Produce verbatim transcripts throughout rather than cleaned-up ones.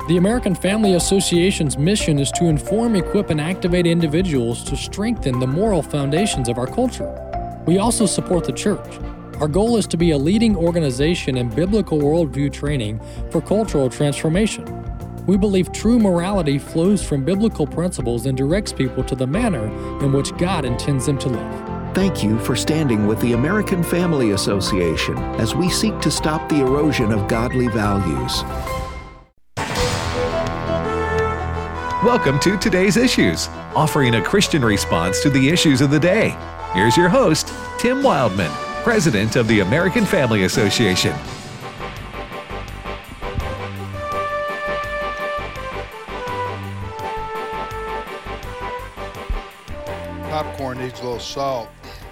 The American Family Association's mission is to inform, equip, and activate individuals to strengthen the moral foundations of our culture. We also support the church. Our goal is to be a leading organization in biblical worldview training for cultural transformation. We believe true morality flows from biblical principles and directs people to the manner in which God intends them to live. Thank you for standing with the American Family Association as we seek to stop the erosion of godly values. Welcome to Today's Issues, offering a Christian response to the issues of the day. Here's your host, Tim Wildman, President of the American Family Association. Popcorn needs a little salt.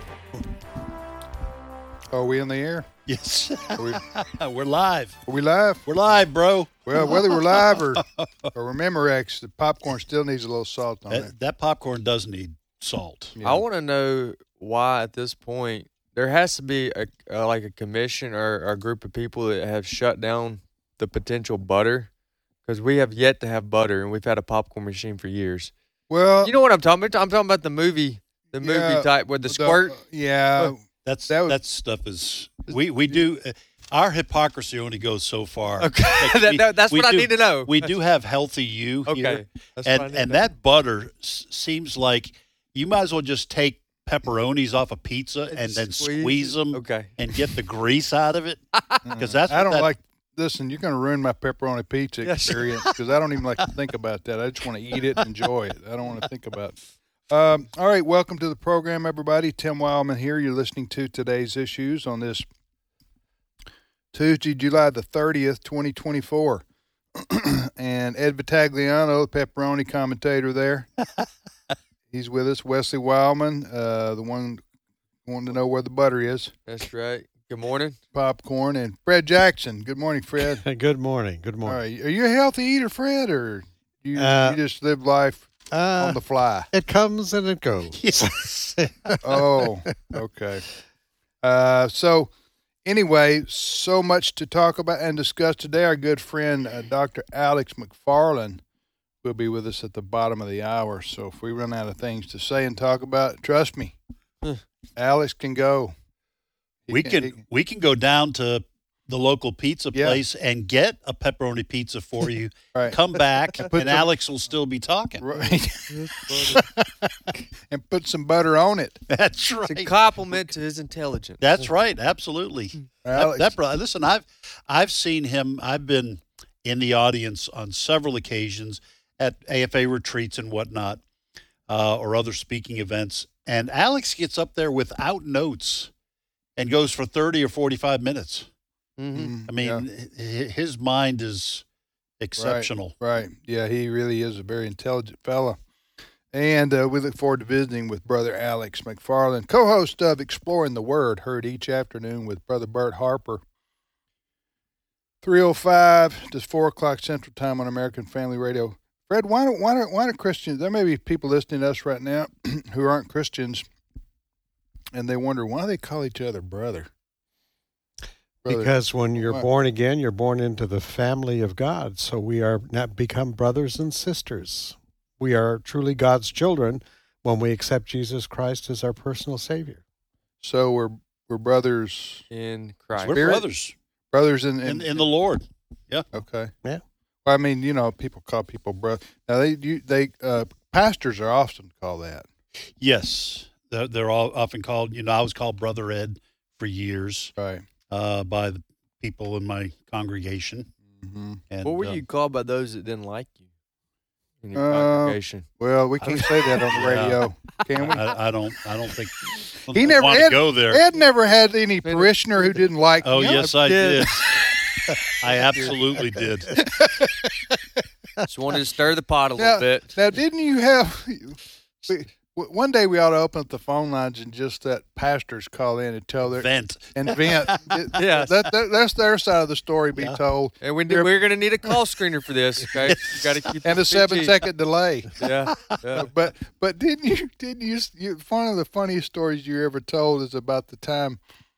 Are we in the air? Yes. Are we, We're live. are we live? We're live, bro. Well, whether we're live or, or remember X, the popcorn still needs a little salt on it. That, that popcorn does need salt. Yeah. I want to know why at this point there has to be a, a like a commission or, or a group of people that have shut down the potential butter, because we have yet to have butter and we've had a popcorn machine for years. Well, You know what I'm talking about? I'm talking about the movie, the movie yeah, type with the squirt. yeah. That's That was- that stuff is we we do uh, our hypocrisy only goes so far. Okay, Like, that, we- that, that's we what I do- need to know. We do have healthy you Okay, here, that's what I and need and to know. that butter s- seems like you might as well just take pepperonis off a pizza and then Squeeze squeeze it. them Okay. and get the grease out of it, because that's I what don't that, like. Listen, you're going to ruin my pepperoni pizza Yes. experience because I don't even like to think about that. I just want to eat it and enjoy it. I don't want to think about it. Um, all right, welcome to the program, everybody. Tim Wildman here. You're listening to Today's Issues on this Tuesday, July the thirtieth, twenty twenty-four. And Ed Vitagliano, the pepperoni commentator there, he's with us. Wesley Wildman, uh, the one wanting to know where the butter is. That's right. Good morning. Popcorn, and Fred Jackson. Good morning, Fred. Good morning. Good All morning. right, are you a healthy eater, Fred, or you, Uh, you just live life Uh, on the fly? it comes and it goes. Oh, okay. Uh, so, anyway, so much to talk about and discuss today. Our good friend, uh, Doctor Alex McFarland, will be with us at the bottom of the hour. So, if we run out of things to say and talk about, trust me, Alex can go. He we he- can we can go down to the local pizza Yeah. place and get a pepperoni pizza for you. Right. Come back, and put some- Alex will still be talking. Right. And put some butter on it. That's It's a right. compliment to his intelligence. That's right. Absolutely. That, Alex, that bro- listen, I've I've seen him. I've been in the audience on several occasions at A F A retreats and whatnot, uh, or other speaking events. And Alex gets up there without notes and goes for thirty or forty-five minutes. Mm-hmm. I mean, yeah. h- his mind is exceptional. Right. Yeah, he really is a very intelligent fella. And uh, we look forward to visiting with Brother Alex McFarland, co-host of Exploring the Word, heard each afternoon with Brother Bert Harper. three oh five to four o'clock Central Time on American Family Radio. Fred, why don't, why don't, why do Christians, there may be people listening to us right now who aren't Christians, and they wonder, why do they call each other brother? Brother. Because when you're Why? born again, you're born into the family of God. So we are not become brothers and sisters. We are truly God's children when we accept Jesus Christ as our personal Savior. So we're we're brothers, In Christ. We're Spirit? brothers brothers in, in, in the Lord. Okay. Yeah. Well, I mean, you know, people call people brother. Now they you, they uh, pastors are often called that. Yes, they're, they're all often called. You know, I was called Brother Ed for years Right. uh, by the people in my congregation. Mm-hmm. And, What were uh, you called by those that didn't like you in your Uh, congregation? Well, we can't say that on the Yeah. radio, can we? I, I don't. I don't think. I He don't never want Ed, to go there. Ed never had any parishioner who didn't like oh him. yes, I did. did. I absolutely did. Just wanted to stir the pot a little Now, bit. now, didn't you have? We, w- one day we ought to open up the phone lines and just let pastors call in and tell their Vent. and vent. It- Yes. that, that, that's their side of the story be Yeah. told, And we, You're- we're going to need a call screener for this, okay? You got to keep and a this seven P G. second delay. Yeah, yeah. But but didn't you didn't you, you one of the funniest stories you ever told is about the time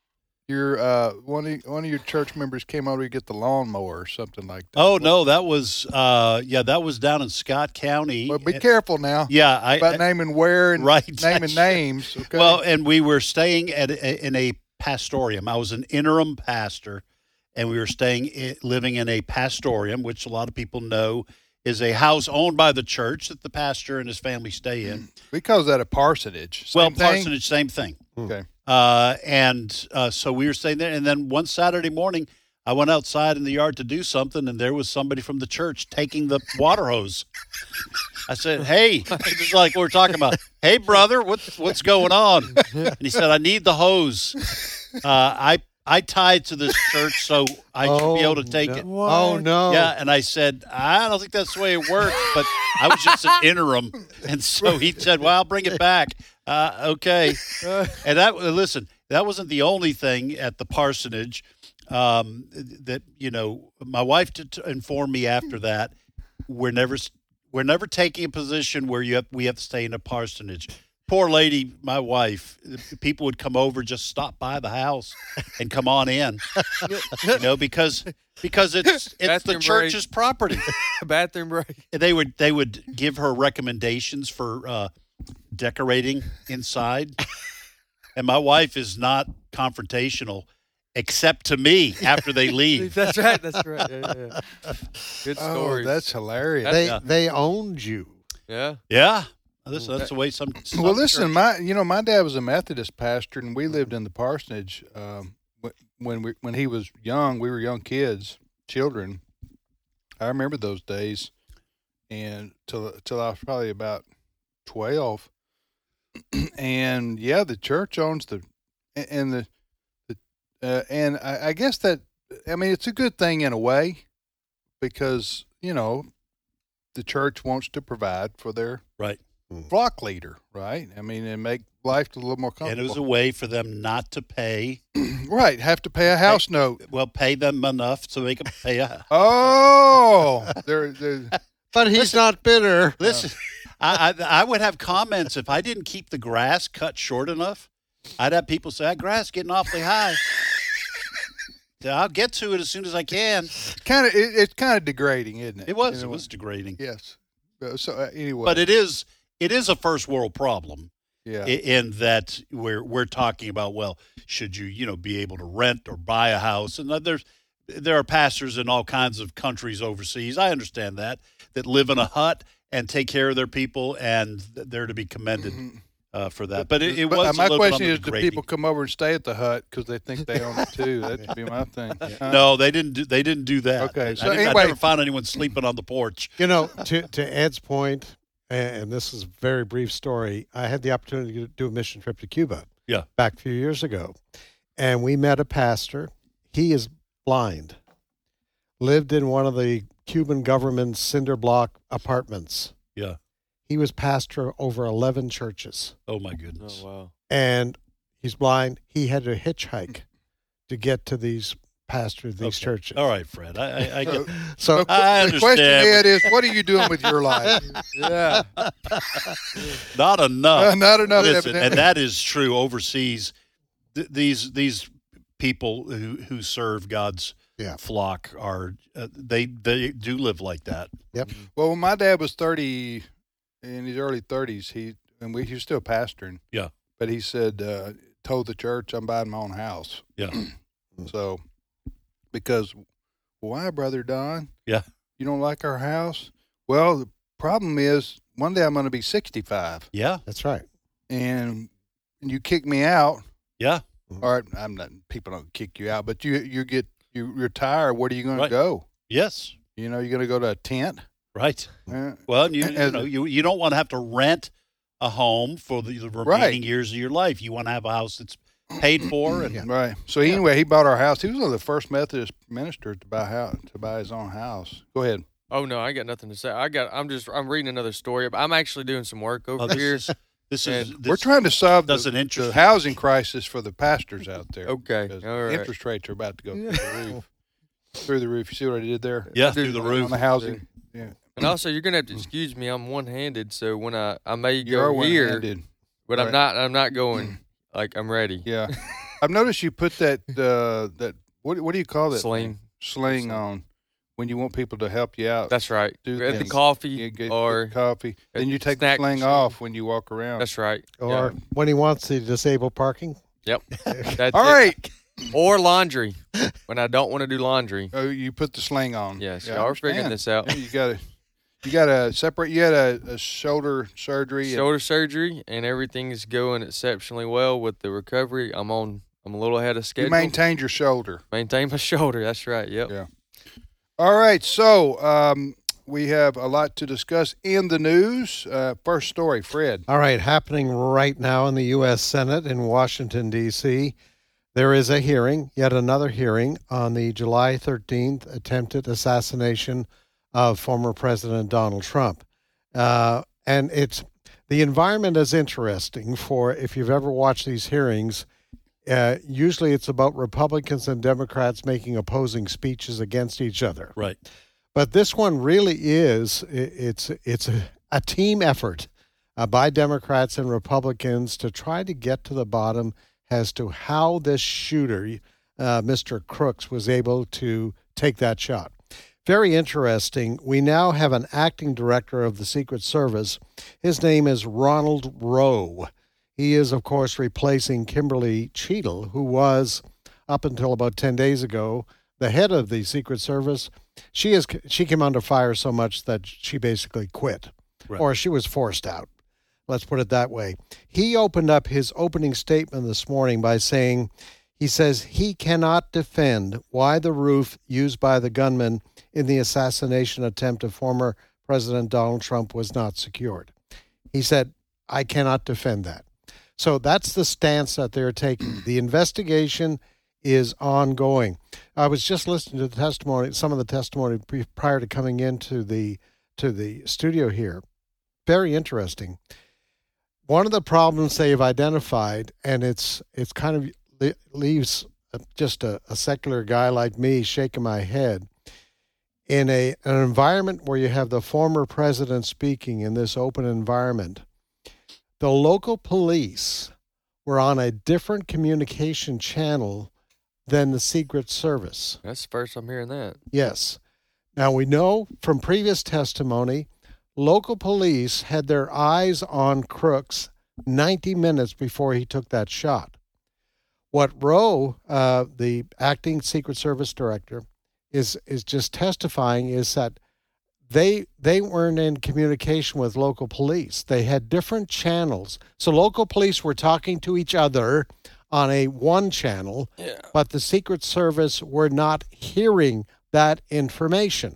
your uh, one of one of your church members came over to get the lawnmower or something like that. Oh no, that was uh, yeah, that was down in Scott County. Well, be And- careful now. Yeah, I about I- naming where and Right. naming names. Okay. Well, and we were staying at a, in a pastorium. I was an interim pastor, and we were staying i- living in a pastorium, which a lot of people know is a house owned by the church that the pastor and his family stay in. we call that a parsonage. Same well, thing? parsonage, same thing. Okay. Uh, and uh, so we were staying there, and then one Saturday morning, I went outside in the yard to do something, and there was somebody from the church taking the water hose. I said, "Hey," just like we were talking about. "Hey, brother, what's what's going on?" And he said, "I need the hose. Uh, I I tied to this church, so I should be able to take no. it." Oh, no. Yeah, and I said, "I don't think that's the way it works," but I was just an interim, and so he said, "Well, I'll bring it back." Uh, okay, and that listen, that wasn't the only thing at the parsonage. Um, that you know, my wife t- t- informed me after that we're never we're never taking a position where you have, we have to stay in a parsonage. Poor lady, my wife. People would come over, just stop by the house, and come on in. You know, because because it's it's the Bathroom break. church's property. Bathroom break. They would they would give her recommendations for uh, decorating inside, and my wife is not confrontational, except to me after they leave. That's right. That's right. Yeah, yeah. Good Oh, story. that's hilarious. They Yeah. they owned you. yeah. Yeah, this, that's the way some. some Well, listen, churches- my you know my dad was a Methodist pastor, and we lived in the parsonage um, wh- when we when he was young. We were young kids, children. I remember those days, and till till I was probably about twelve. And yeah, the church owns the and the the uh, and I, I guess that I mean it's a good thing in a way because you know the church wants to provide for their right, flock leader, right? I mean, and make life a little more and comfortable. it was a way for them not to pay. right, have to pay a house note. Well, pay them enough so they can pay a. Oh, they're, they're But he's not bitter. Listen, I, I I would have comments if I didn't keep the grass cut short enough. I'd have people say, "That grass is getting awfully high." I'll get to it as soon as I can. kind of it, it's kind of degrading, isn't it? It was In it a was way. degrading, Yes. Uh, So uh, anyway, but it is it is a first world problem. yeah. i- in that we're we're talking about, well, should you you know be able to rent or buy a house? And there's there are pastors in all kinds of countries overseas. I understand that that live in a hut and take care of their people, and they're to be commended uh, for that. But it, it But, was uh, a my little bit question on the is, do degrading. people come over and stay at the hut because they think they own it too? That would be my thing. Uh, No, they didn't do they didn't do that. Okay, I, so didn't- I anyway- never found anyone sleeping on the porch. You know, to to Ed's point, and this is a very brief story. I had the opportunity to do a mission trip to Cuba. Yeah. Back a few years ago, and we met a pastor. He is blind. Lived in one of the Cuban government's cinder block apartments. Yeah. He was pastor over eleven churches, Oh my goodness. Oh wow. and he's blind. He had to hitchhike to get to these pastors, these Okay. churches. All right, Fred. I, I, I get. So I the question, understand. Ed, is what are you doing with your life? Yeah. Not enough. Uh, not enough, Listen, evidently. and that is true overseas. Th- these these people who who serve God's Yeah. flock are uh, they they do live like that. Well, when my dad was thirty, in his early thirties, he and we he was still pastoring. Yeah. But he said, uh, told the church, "I'm buying my own house." Yeah. So, because why, brother Don? Yeah. You don't like our house? Well, the problem is one day I'm going to be sixty-five, Yeah. that's right. and you kick me out. Yeah. Or I'm not. People don't kick you out, but you you get you retire. Where are you going Right. to go? Yes. You know, you're going to go to a tent. Right. Uh, Well, and you, you As know a- you you don't want to have to rent a home for the, the remaining Right. years of your life. You want to have a house that's paid for and Right. So anyway, he bought our house. He was one of the first Methodist ministers to buy house, to buy his own house. Go ahead. Oh no, I got nothing to say. I got. I'm just. I'm reading another story. But I'm actually doing some work over oh, this here. is this is And this, We're trying to solve the, doesn't interest the me. housing crisis for the pastors out there. Okay, Because all right. interest rates are about to go through the roof. Through the roof. You see what I did there? yeah I do through the on On roof. the housing. Yeah. And also, you're gonna have to excuse me. I'm one-handed, so when I I may You are go here, one-handed. but Right. I'm not. I'm not going like I'm ready. Yeah. I've noticed you put that uh, that what what do you call that? Sling. Sling on when you want people to help you out. That's right. Do At the things. coffee You get, or get coffee. Then you take the snack sling machine. off when you walk around. That's right. Or Yeah. when he wants to disable parking. Yep. That's All it. right. Or laundry when I don't want to do laundry. Oh, you put the sling on. Yes, Yeah, I y'all are figuring understand. this out. Yeah, you got to you got to separate. You had a, a shoulder surgery. and- Shoulder surgery and everything is going exceptionally well with the recovery. I'm on. I'm a little ahead of schedule. you maintained your shoulder. Maintain my shoulder. That's right. Yep. Yeah. All right. So um, we have a lot to discuss in the news. Uh, first story, Fred. All right, happening right now in the U S Senate in Washington, D C, there is a hearing, yet another hearing, on the July thirteenth attempted assassination of former President Donald Trump. Uh, and it's the environment is interesting for, if you've ever watched these hearings, uh, usually it's about Republicans and Democrats making opposing speeches against each other. Right. But this one really is, i- it's, it's a, a team effort uh, by Democrats and Republicans to try to get to the bottom as to how this shooter, uh, Mister Crooks, was able to take that shot. Very interesting. We now have an acting director of the Secret Service. His name is Ronald Rowe. He is, of course, replacing Kimberly Cheadle, who was, up until about ten days ago, the head of the Secret Service. She is she came under fire so much that she basically quit, Right. or she was forced out. Let's put it that way. He opened up his opening statement this morning by saying, he says he cannot defend why the roof used by the gunman in the assassination attempt of former President Donald Trump was not secured. He said, I cannot defend that. So that's the stance that they're taking. The investigation is ongoing. I was just listening to the testimony, some of the testimony pre- prior to coming into the to the studio here. Very interesting. One of the problems they've identified, and it's it's kind of le- leaves just a, a secular guy like me shaking my head, in a an environment where you have the former president speaking in this open environment, the local police were on a different communication channel than the Secret Service. That's the first I'm hearing that. Yes. Now, we know from previous testimony, local police had their eyes on Crooks ninety minutes before he took that shot. What Rowe, uh, the acting Secret Service director, is is just testifying is that they they weren't in communication with local police. They had different channels. So local police were talking to each other on a one channel, Yeah. but the Secret Service were not hearing that information.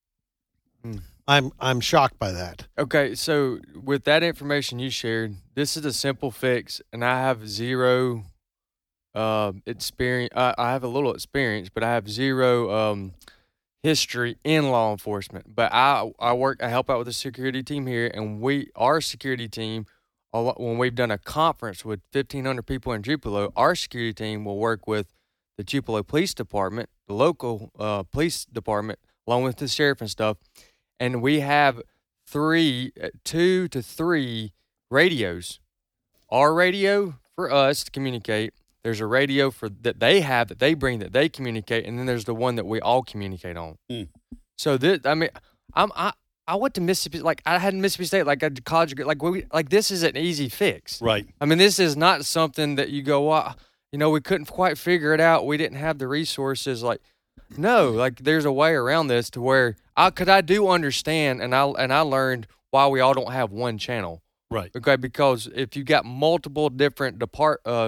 Hmm. I'm I'm shocked by that. Okay, so with that information you shared, this is a simple fix, and I have zero uh, experience. I, I have a little experience, but I have zero um, history in law enforcement. But I I work I help out with the security team here, and we our security team, a lot- when we've done a conference with fifteen hundred people in Tupelo, our security team will work with the Tupelo Police Department, the local uh, police department, along with the sheriff and stuff. And we have three, uh, two to three radios. Our radio for us to communicate. There's a radio for that they have that they bring that they communicate, and then there's the one that we all communicate on. Mm. So this, I mean, I'm I I went to Mississippi, like I had Mississippi State, like a college degree, like we like this is an easy fix. Right. I mean, this is not something that you go, well, you know, we couldn't quite figure it out. We didn't have the resources. Like, no, like there's a way around this to where I could I do understand, and I and I learned why we all don't have one channel. Right. Okay, because if you got multiple different depart uh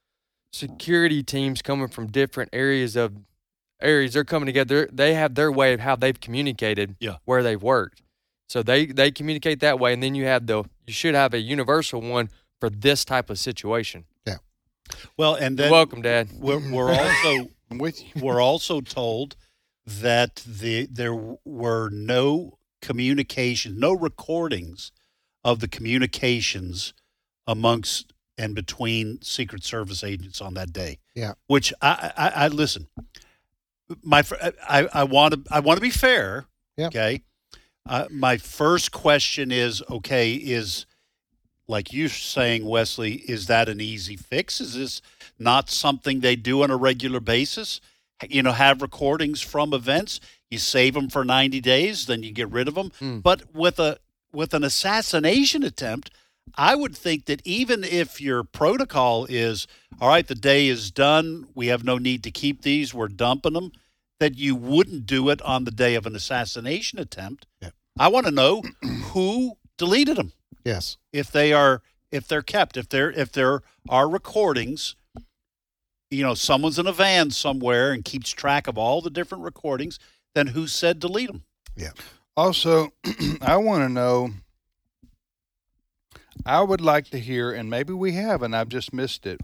security teams coming from different areas of areas, they're coming together. They have their way of how they've communicated. Yeah. Where they've worked. So they they communicate that way, and then you have the you should have a universal one for this type of situation. Well, and then You're welcome, Dad. we're, we're also I'm with you. we're also told that the there were no communication, no recordings of the communications amongst and between Secret Service agents on that day. Yeah. Which I I, I listen. My fr- I I want to I want to be fair. Yeah. Okay. Uh, my first question is okay is like you're saying, Wesley, is that an easy fix? Is this not something they do on a regular basis? You know, have recordings from events. You save them for ninety days, then you get rid of them. Mm. But with a with an assassination attempt, I would think that even if your protocol is, all right, the day is done, we have no need to keep these, we're dumping them, that you wouldn't do it on the day of an assassination attempt. Yeah. I want to know who deleted them. Yes. If they are, if they're kept, if there, if there are recordings, you know, someone's in a van somewhere and keeps track of all the different recordings, then who said delete them? Yeah. Also, I want to know, I would like to hear, and maybe we have, and I've just missed it.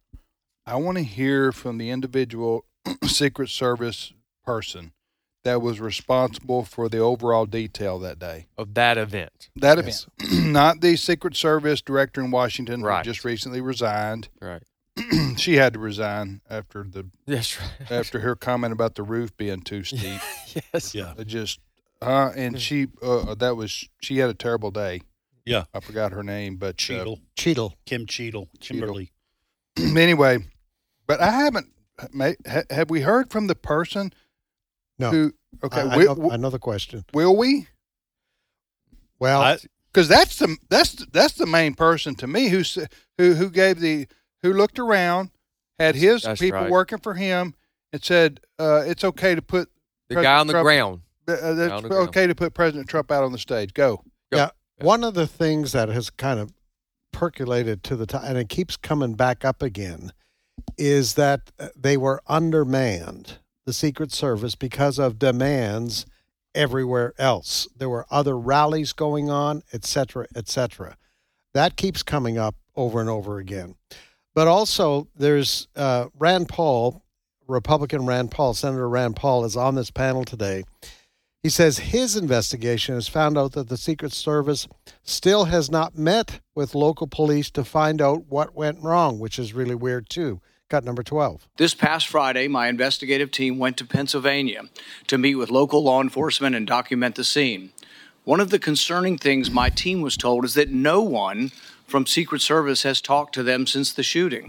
I want to hear from the individual Secret Service person that was responsible for the overall detail that day. Of that event. That Yes. event. Not the Secret Service director in Washington who Right. just recently resigned. Right. She had to resign after the That's right. after her comment about the roof being too steep. Yes. Yeah. It just uh and she uh that was she had a terrible day. Yeah. I forgot her name, but uh, Cheadle, Cheadle. Kim Cheadle, Kimberly. anyway, but I haven't ma- ha, have we heard from the person No. who okay, I, I will, know, I know the question. will we? Well, I- Because that's the that's that's the main person to me who s- who who gave the who looked around, had his That's people right. working for him, and said uh, it's okay to put The President guy on the Trump- ground. uh, uh, Down it's the ground. okay to put President Trump out on the stage. Go. yeah. One of the things that has kind of percolated to the top, and it keeps coming back up again, is that uh, they were undermanned, the Secret Service, because of demands everywhere else. There were other rallies going on, et cetera, et cetera. That keeps coming up over and over again. But also, there's uh, Rand Paul, Republican Rand Paul, Senator Rand Paul is on this panel today. He says his investigation has found out that the Secret Service still has not met with local police to find out what went wrong, which is really weird too. Cut number twelve. This past Friday, my investigative team went to Pennsylvania to meet with local law enforcement and document the scene. One of the concerning things my team was told is that no one from Secret Service has talked to them since the shooting.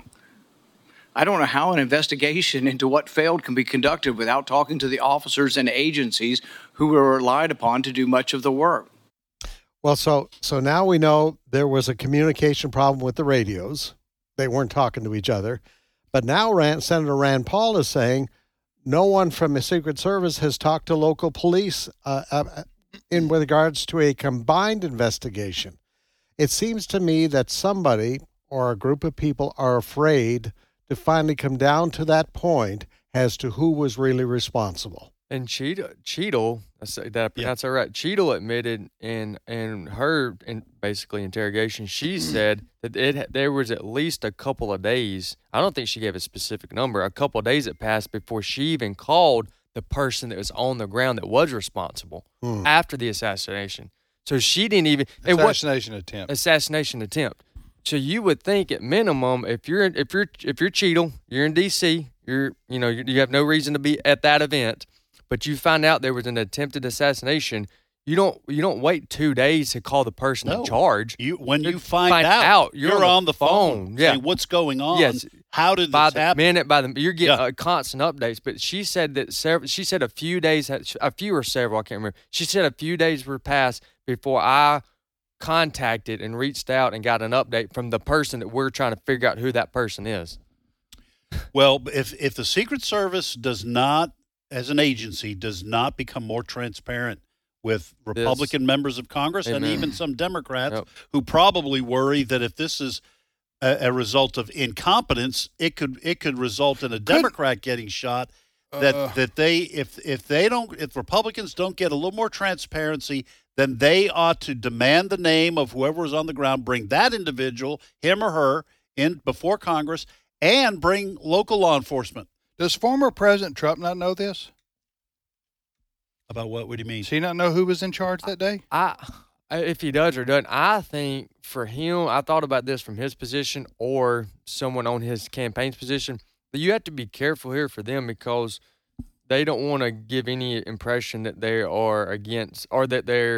I don't know how an investigation into what failed can be conducted without talking to the officers and agencies who were relied upon to do much of the work. Well, so so now we know there was a communication problem with the radios. They weren't talking to each other. But now Rand, Senator Rand Paul is saying no one from the Secret Service has talked to local police uh, uh, in regards to a combined investigation. It seems to me that somebody or a group of people are afraid to finally come down to that point as to who was really responsible. And Cheadle, Cheadle, I say that I pronounce that right. Cheadle admitted in in her in basically interrogation, she said that it there was at least a couple of days. I don't think she gave a specific number. A couple of days that passed before she even called the person that was on the ground that was responsible Hmm. after the assassination. So she didn't even it was Assassination attempt. assassination attempt. So you would think at minimum, if you're if you're if you're Cheadle, you're in D C, you're you know you, you have no reason to be at that event, but you find out there was an attempted assassination. You don't you don't wait two days to call the person No. in charge. You when you You find, find out, out, you're, you're on the phone. phone. Yeah. saying, what's going on? Yes. How did By this the happen? minute, by the you're getting Yeah. uh, constant updates. But she said that several. She said a few days, had, a few or several. I can't remember. She said a few days were passed before I contacted and reached out and got an update from the person that we're trying to figure out who that person is. Well, if if the Secret Service does not, as an agency, does not become more transparent with Republican members of Congress and Amen. even some Democrats Yep. who probably worry that if this is a, a result of incompetence, it could it could result in a Democrat getting shot. That Uh. that they if if they don't if Republicans don't get a little more transparency, then they ought to demand the name of whoever was on the ground, bring that individual, him or her, in before Congress, and bring local law enforcement. Does former President Trump not know this? About what? What do you mean? Does he not know who was in charge that day? I, if he does or doesn't, I think for him, I thought about this from his position or someone on his campaign's position. But you have to be careful here for them because they don't want to give any impression that they are against or that they're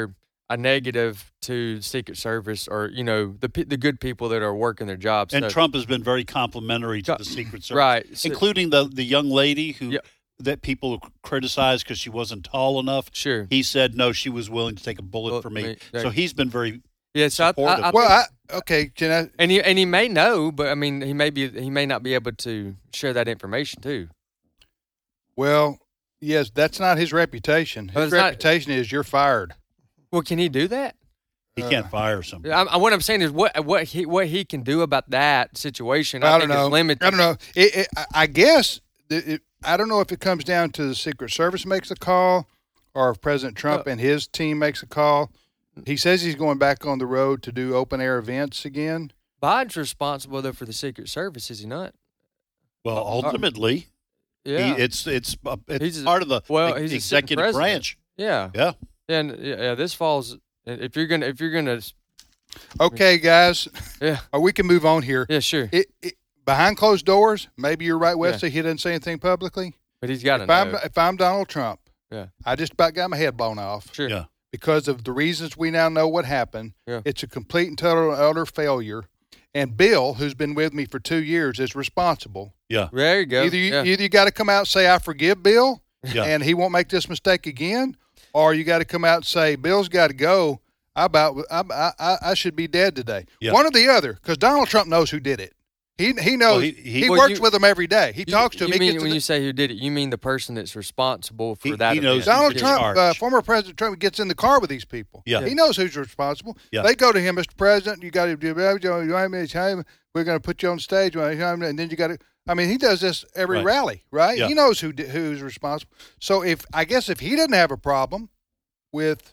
a negative to Secret Service or, you know, the pe- the good people that are working their jobs. And So- Trump has been very complimentary to the Secret Service. Right. So- Including the, the young lady who Yeah. that people criticized because she wasn't tall enough. Sure. He said, no, she was willing to take a bullet Well, for me. me- there- So he's been very Yeah, so I, supportive. I, I Well, think- I, okay, can I? and he and he may know, but I mean, he may be he may not be able to share that information too. Well, yes, that's not his reputation. Well, His it's not- reputation is you're fired. Well, can he do that? he can't fire somebody. I, I, what I'm saying is what what he what he can do about that situation. I, I, don't think know. is limited. I don't know. It, it, I- I guess it, it, I don't know if it comes down to the Secret Service makes a call, or if President Trump Uh, and his team makes a call. He says he's going back on the road to do open air events again. Biden's responsible though for the Secret Service, is he not? Well, ultimately, Yeah. he, it's it's uh, it's He's a- part of the well, the he's a sitting executive president. branch. yeah. Yeah. And yeah, yeah, this falls. If you're gonna if you're gonna Okay, guys, yeah or we can move on here. yeah sure. It, it, behind closed doors, maybe you're right, Wesley. He doesn't say anything publicly. But he's got to If I'm, know. if I'm Donald Trump, Yeah. I just about got my head blown off. Sure. Yeah. Because of the reasons we now know what happened. Yeah. It's a complete and total utter failure. And Bill, who's been with me for two years, is responsible. Yeah. There you go. Either you, yeah. either you got to come out and say, I forgive Bill, Yeah. and he won't make this mistake again, or you got to come out and say, Bill's got to go. I about I, I, I should be dead today. Yeah. One or the other, because Donald Trump knows who did it. He he knows. Well, he- he he- Well, works you- with him every day. He You- talks to him. You He mean gets to when the- you say who did it? You mean the person that's responsible for He- that? he knows event. Donald in Trump, charge. uh, former President Trump, gets in the car with these people. Yeah. He knows who's responsible. Yeah. They go to him, Mister President, you got to do, we're going to put you on stage, and then you got to, I mean, he does this every Right. rally, right? Yeah. He knows who di- who's responsible. So if, I guess if he doesn't have a problem with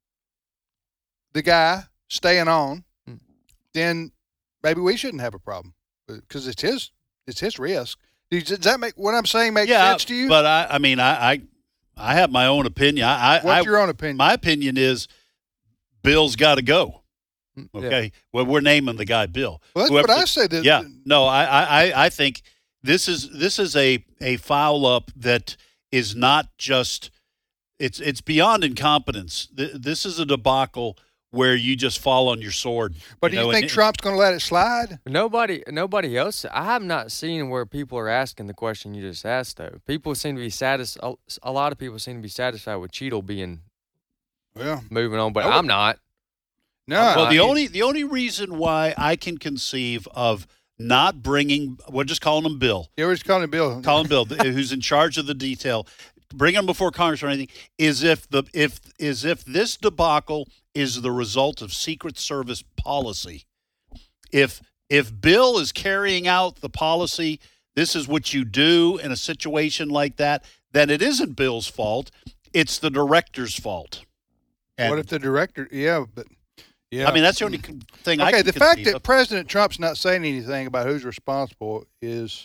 the guy staying on, Hmm. then maybe we shouldn't have a problem because it's his, it's his risk. Does does that make, what I'm saying make yeah, sense to you? But I, I mean, I, I, I have my own opinion. I, I, What's I- your own opinion? My opinion is, Bill's got to go. Yeah. Okay. Well, we're naming the guy Bill. Well, that's Whoever- what I said. That, Yeah. No, I, I, I- I think this is this is a a foul up that is not just it's it's beyond incompetence. Th- This is a debacle where you just fall on your sword. But do you know, think and- Trump's going to let it slide? Nobody, nobody else. I have not seen where people are asking the question you just asked. Though people seem to be satisfied. A lot of people seem to be satisfied with Cheadle being Well, moving on, but I would- I'm not. no. Well, the I- only the only reason why I can conceive of not bringing, we're just calling him Bill, you always calling him Bill. calling Bill, th- who's in charge of the detail, bring him before Congress or anything, is if the if is if this debacle is the result of Secret Service policy. If if Bill is carrying out the policy, this is what you do in a situation like that, then it isn't Bill's fault. It's the director's fault. And, What if the director? Yeah, but yeah. I mean, that's the only con- thing I okay. can The fact conceive that of. President Trump's not saying anything about who's responsible is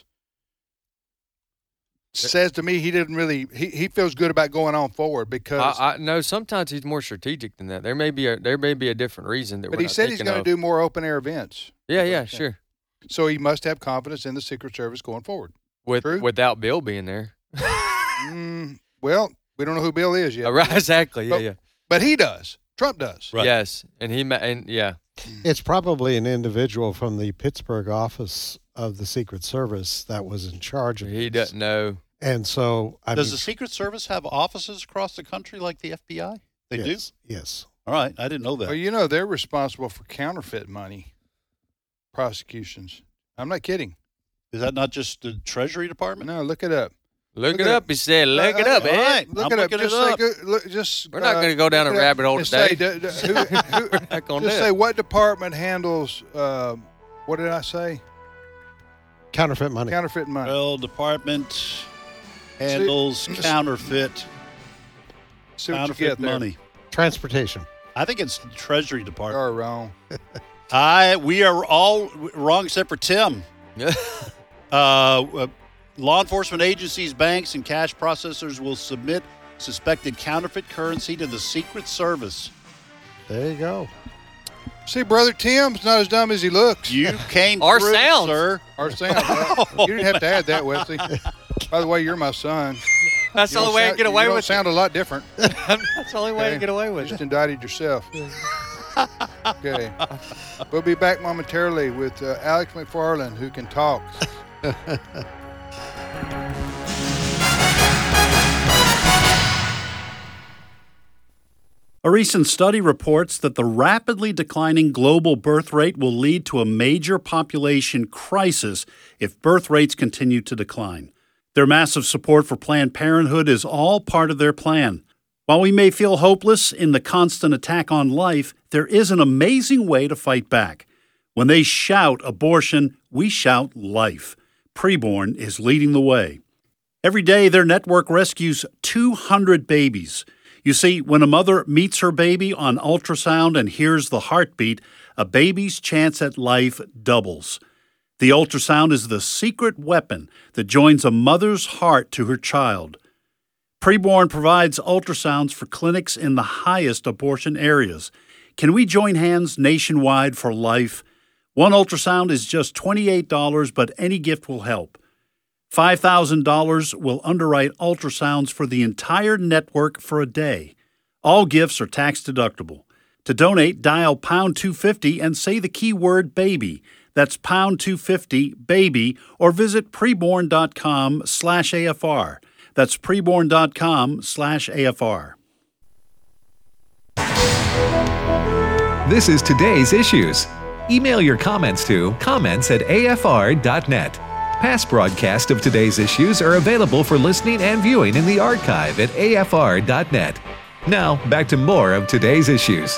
says to me he didn't really. He, he feels good about going on forward because. I, I no. Sometimes he's more strategic than that. There may be a there may be a different reason that. but we're he not said he's thinking going to of. do more open air events. Yeah, yeah, sure. So he must have confidence in the Secret Service going forward. With True. without Bill being there. Mm, well, we don't know who Bill is yet, Uh, right, exactly. Yeah, But- yeah. but he does. Trump does. Right. Yes, and he ma- and yeah. It's probably an individual from the Pittsburgh office of the Secret Service that was in charge of He this. doesn't know. And so, I Does mean, the Secret Service have offices across the country like the F B I? They yes, Yes. do? All right. I didn't know that. Well, you know they're responsible for counterfeit money prosecutions. I'm not kidding. Is that not just the Treasury Department? No, look it up. Look, Look it it up. He said, "Look it Uh, up, uh, man." right. Look I'm it up. looking Just it say, up. go, look, just. We're not uh, gonna go down a look it up. rabbit hole Just today. Say, d- d- who, who, Back on just that. say what department handles. Uh, what did I say? Counterfeit money. Counterfeit money. Well, department handles counterfeit See what you counterfeit get there. money. Transportation. I think it's the Treasury Department. You're wrong. I we are all wrong except for Tim. Uh, uh, law enforcement agencies, banks, and cash processors will submit suspected counterfeit currency to the Secret Service. There you go. See, brother Tim's not as dumb as he looks. You came Or through, sounds. sir. Or sound. you didn't have to add that, Wesley. By the way, you're my son. That's the You only don't way I sound- can get away you don't with sound a lot different. it. That's the only way I Okay. can get away with Just it. indicted yourself. Okay. We'll be back momentarily with uh, Alex McFarland, who can talk. A recent study reports that the rapidly declining global birth rate will lead to a major population crisis if birth rates continue to decline. Their massive support for Planned Parenthood is all part of their plan. While we may feel hopeless in the constant attack on life, there is an amazing way to fight back. When they shout abortion, we shout life. Preborn is leading the way. Every day, their network rescues two hundred babies. You see, when a mother meets her baby on ultrasound and hears the heartbeat, a baby's chance at life doubles. The ultrasound is the secret weapon that joins a mother's heart to her child. Preborn provides ultrasounds for clinics in the highest abortion areas. Can we join hands nationwide for life? One ultrasound is just twenty-eight dollars, but any gift will help. five thousand dollars will underwrite ultrasounds for the entire network for a day. All gifts are tax deductible. To donate, dial pound two fifty and say the keyword baby. That's pound two fifty baby, or visit preborn.com slash AFR. That's preborn.com slash AFR. This is Today's Issues. Email your comments to comments at A F R dot net. Past broadcasts of Today's Issues are available for listening and viewing in the archive at A F R dot net. Now, back to more of Today's Issues.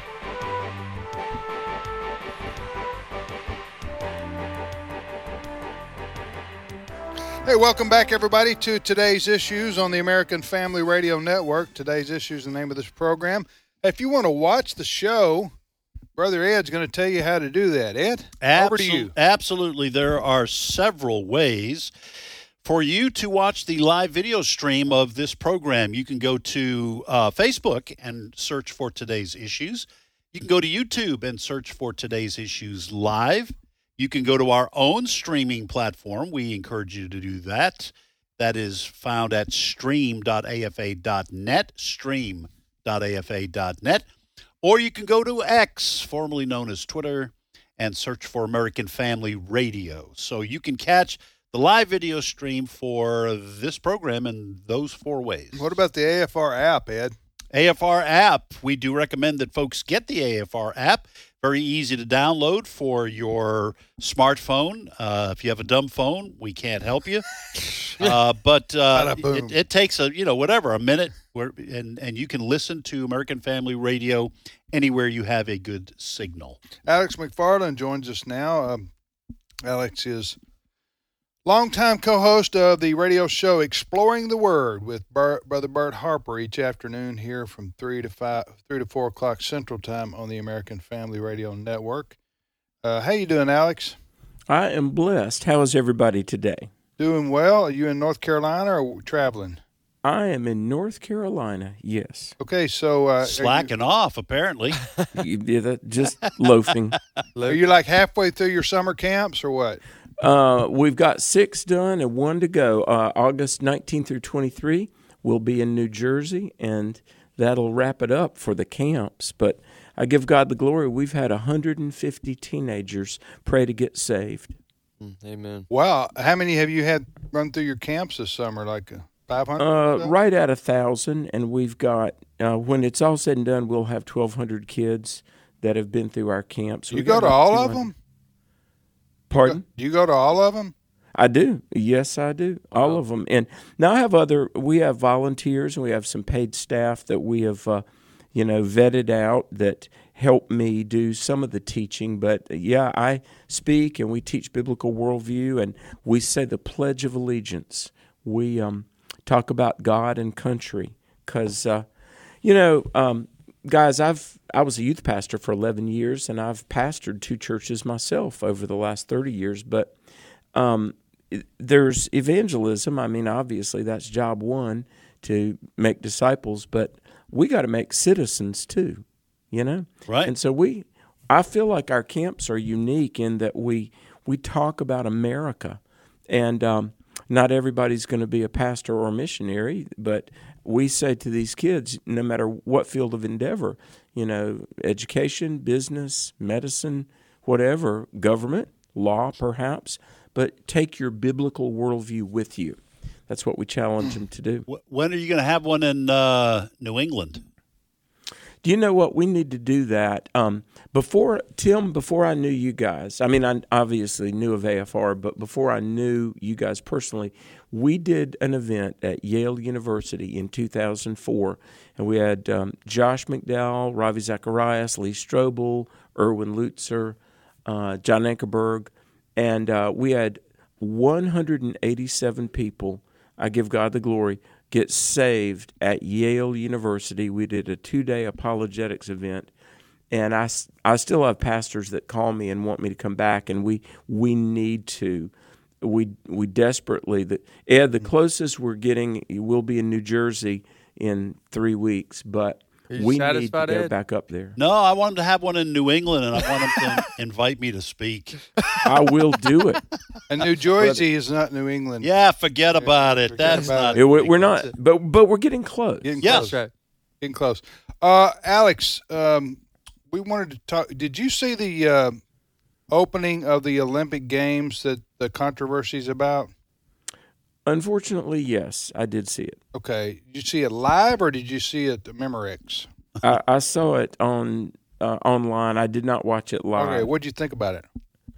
Hey, welcome back, everybody, to Today's Issues on the American Family Radio Network. Today's Issues is the name of this program. If you want to watch the show, Brother Ed's going to tell you how to do that. Ed, over to you. Absolutely. There are several ways for you to watch the live video stream of this program. You can go to uh, Facebook and search for Today's Issues. You can go to YouTube and search for Today's Issues Live. You can go to our own streaming platform. We encourage you to do that. That is found at stream dot A F A dot net, stream dot A F A dot net. Or you can go to X, formerly known as Twitter, and search for American Family Radio. So you can catch the live video stream for this program in those four ways. What about the A F R app, Ed? A F R app. We do recommend that folks get the A F R app. Very easy to download for your smartphone. Uh, if you have a dumb phone, we can't help you. Uh, but uh, it, it takes a you know whatever a minute, where, and and you can listen to American Family Radio anywhere you have a good signal. Alex McFarland joins us now. Um, Alex is longtime co-host of the radio show Exploring the Word with Bert, Brother Bert Harper each afternoon here from three to five, three to four o'clock Central Time on the American Family Radio Network. Uh, how you doing, Alex? I am blessed. How is everybody today? Doing well. Are you in North Carolina or traveling? I am in North Carolina, yes. Okay, so... Uh, Slacking you, off, apparently. Yeah, that, just loafing. Are you like halfway through your summer camps or what? Uh, we've got six done and one to go. Uh, August nineteenth through twenty-three, we'll be in New Jersey, and that'll wrap it up for the camps. But I give God the glory. We've had one hundred fifty teenagers pray to get saved. Amen. Wow. How many have you had run through your camps this summer? Like five hundred? Uh, right at one thousand, and we've got, uh, when it's all said and done, we'll have twelve hundred kids that have been through our camps. You We've go got to all two of hundred them? Pardon? Do you go to all of them? I do. Yes, I do. All of them. And now I have other, we have volunteers and we have some paid staff that we have, uh, you know, vetted out that help me do some of the teaching. But yeah, I speak and we teach biblical worldview and we say the Pledge of Allegiance. We um, talk about God and country because, uh, you know, um, guys, I've I was a youth pastor for eleven years, and I've pastored two churches myself over the last thirty years. But um, there's evangelism. I mean, obviously, that's job one, to make disciples. But we got to make citizens too, you know? Right. And so we, I feel like our camps are unique in that we we talk about America. And um, not everybody's going to be a pastor or a missionary, but we say to these kids, no matter what field of endeavor, you know, education, business, medicine, whatever, government, law perhaps, but take your biblical worldview with you. That's what we challenge them to do. When are you going to have one in uh, New England? Do you know what? We need to do that. Um, before, Tim, before I knew you guys, I mean, I obviously knew of A F R, but before I knew you guys personally, we did an event at Yale University in two thousand four, and we had um, Josh McDowell, Ravi Zacharias, Lee Strobel, Erwin Lutzer, uh, John Ankerberg, and uh, we had one hundred eighty-seven people, I give God the glory, get saved at Yale University. We did a two-day apologetics event, and I, I still have pastors that call me and want me to come back, and we we need to. We we desperately, the, Ed, the closest we're getting, we'll be in New Jersey in three weeks, but we need to go Ed? back up there. No, I want them to have one in New England, and I want them to invite me to speak. I will do it. And New Jersey is not New England. Yeah, forget about it. Forget That's about not. it. We're, we're not, but but we're getting close. Getting Yes. close. Right. Getting close. Uh, Alex, um, we wanted to talk. Did you see the uh, opening of the Olympic Games that the controversy is about? Unfortunately, yes, I did see it. Okay. Did you see it live or did you see it at Memorex? I, I saw it on uh, online. I did not watch it live. Okay. What did you think about it?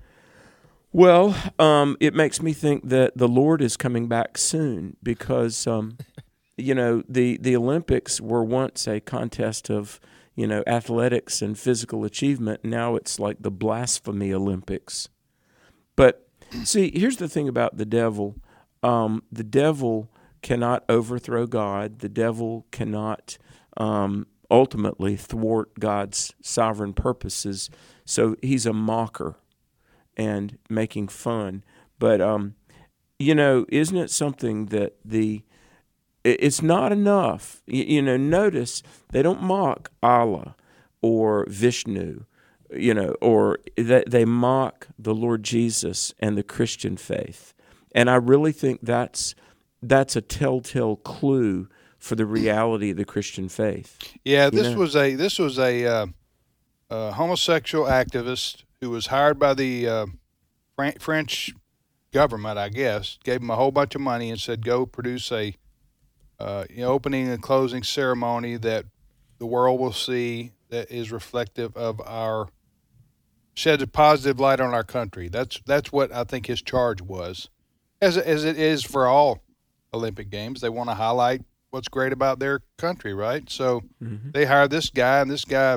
Well, um, it makes me think that the Lord is coming back soon because, um, you know, the, the Olympics were once a contest of, you know, athletics and physical achievement. Now it's like the blasphemy Olympics. But see, here's the thing about the devil. Um, the devil cannot overthrow God. The devil cannot um, ultimately thwart God's sovereign purposes. So he's a mocker and making fun. But, um, you know, isn't it something that the it's not enough. You, you know, notice they don't mock Allah or Vishnu, you know, or they, they mock the Lord Jesus and the Christian faith. And I really think that's that's a telltale clue for the reality of the Christian faith. Yeah, this you know? was a this was a, uh, a homosexual activist who was hired by the uh, Fran- French government, I guess, gave him a whole bunch of money and said, "Go produce a uh, you know, opening and closing ceremony that the world will see that is reflective of our sheds a positive light on our country." That's that's what I think his charge was. As as it is for all Olympic Games, they want to highlight what's great about their country, right? So mm-hmm. they hired this guy, and this guy,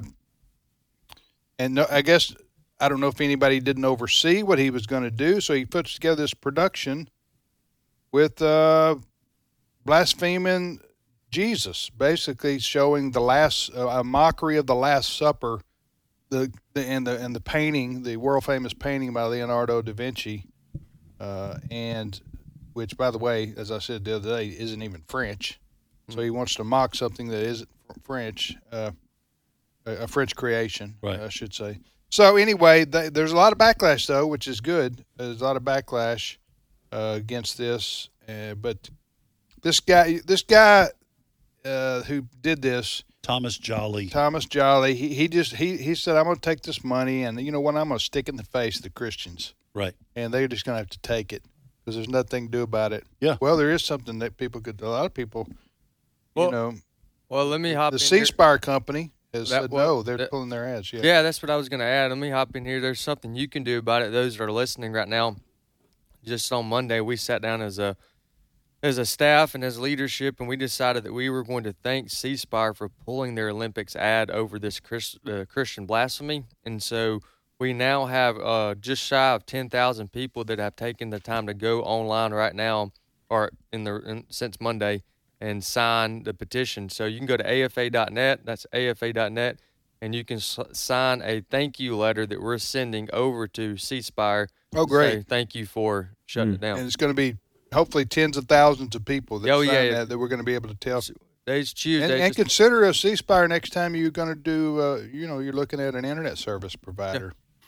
and no, I guess I don't know if anybody didn't oversee what he was going to do, so he puts together this production with uh, blaspheming Jesus, basically showing the last uh, a mockery of the Last Supper, the, the and the and the painting, the world famous painting by Leonardo da Vinci. Uh, and which, by the way, as I said the other day, isn't even French. So he wants to mock something that isn't French, uh, a, a French creation, right. I should say. So anyway, th- there's a lot of backlash, though, which is good. There's a lot of backlash uh, against this. Uh, but this guy, this guy uh, who did this, Thomas Jolly. Thomas Jolly, he, he just he, he said, "I'm going to take this money, and you know what? I'm going to stick it in the face of the Christians." Right. And they're just going to have to take it because there's nothing to do about it. Yeah. Well, there is something that people could, a lot of people, well, you know. Well, let me hop the in C here. Spire company has That- said well, no, they're that- pulling their ads. Yeah. Yeah, that's what I was going to add. Let me hop in here. There's something you can do about it. Those that are listening right now, just on Monday, we sat down as a as a staff and as leadership, and we decided that we were going to thank C Spire for pulling their Olympics ad over this Chris, uh, Christian blasphemy. And so we now have uh, just shy of ten thousand people that have taken the time to go online right now, or in the in, since Monday, and sign the petition. So you can go to A F A dot net. That's A F A dot net, and you can s- sign a thank you letter that we're sending over to C Spire. Oh, great! Say thank you for shutting Mm. it down. And it's going to be hopefully tens of thousands of people that Oh, sign yeah. that that we're going to be able to tell. Today's Tuesday. And, and just- consider a C Spire next time you're going to do. Uh, you know, you're looking at an internet service provider. Uh,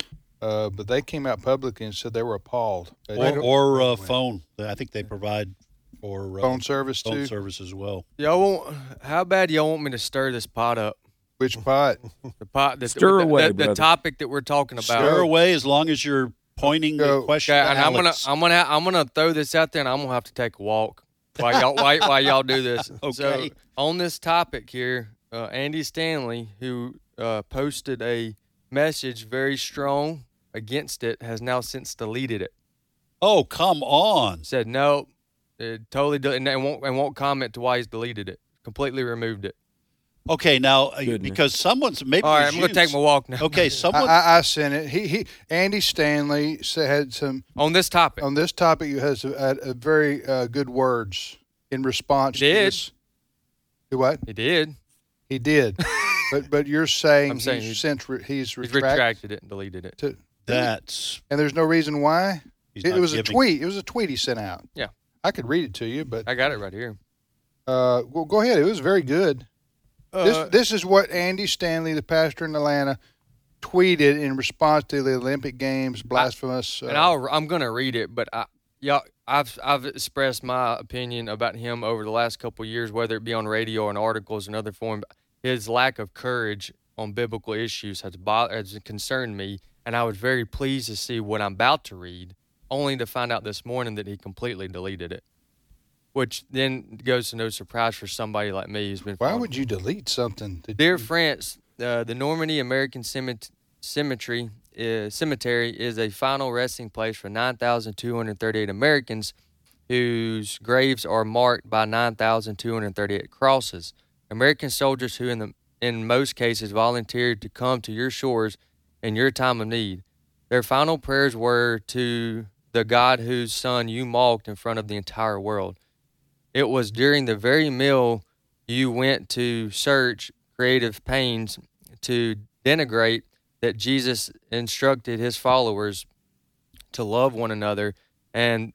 Uh, but they came out publicly and said they were appalled. They Or, don't- or uh, phone. I think they provide for uh, phone service phone too. service as well. Y'all want? How bad y'all want me to stir this pot up? Which pot? The pot. The, Stir the, away, the, the brother. topic that we're talking about. Stir away as long as you're pointing Go. the question Okay, to and I'm gonna, Alex. I'm gonna, I'm gonna throw this out there, and I'm gonna have to take a walk while y'all, while, while y'all do this. Okay. So on this topic here, uh, Andy Stanley, who uh, posted a message very strong against it, has now since deleted it. Oh, come on. Said no, it totally, de- and, and won't, and won't comment to why he's deleted it. Completely removed it. Okay, now uh, Goodness. because someone's maybe. All right, it I'm was gonna take used. my walk now. Okay, I, someone. I, I sent it. He he. Andy Stanley said, had some On this topic, on this topic. You has a, a, a very uh, good words in response. Did. to this. Do what? he did. He did. but but you're saying, I'm saying he's he- since re, he's, He's retracted. retracted it and deleted it. To, that's and there's no reason why. he's It, not it was a giving- tweet. It was a tweet he sent out. Yeah. I could read it to you, but I got it right here. uh, well, go ahead. It was very good. Uh, this this is what Andy Stanley, the pastor in Atlanta, tweeted in response to the Olympic Games blasphemous. and uh, I'll, I'm gonna read it, but I, y'all, I've I've expressed my opinion about him over the last couple of years, whether it be on radio or in articles and other form. His lack of courage on biblical issues has bo- has concerned me, and I was very pleased to see what I'm about to read, only to find out this morning that he completely deleted it, which then goes to no surprise for somebody like me who's been. Why following- would you delete something? That Dear you- France, uh, the Normandy American Cemet- Cemetery, uh, Cemetery is a final resting place for nine thousand two hundred thirty-eight Americans whose graves are marked by nine thousand two hundred thirty-eight crosses. American soldiers who in the in most cases volunteered to come to your shores in your time of need. Their final prayers were to the God whose son you mocked in front of the entire world. It was during the very meal you went to search creative pains to denigrate that Jesus instructed his followers to love one another and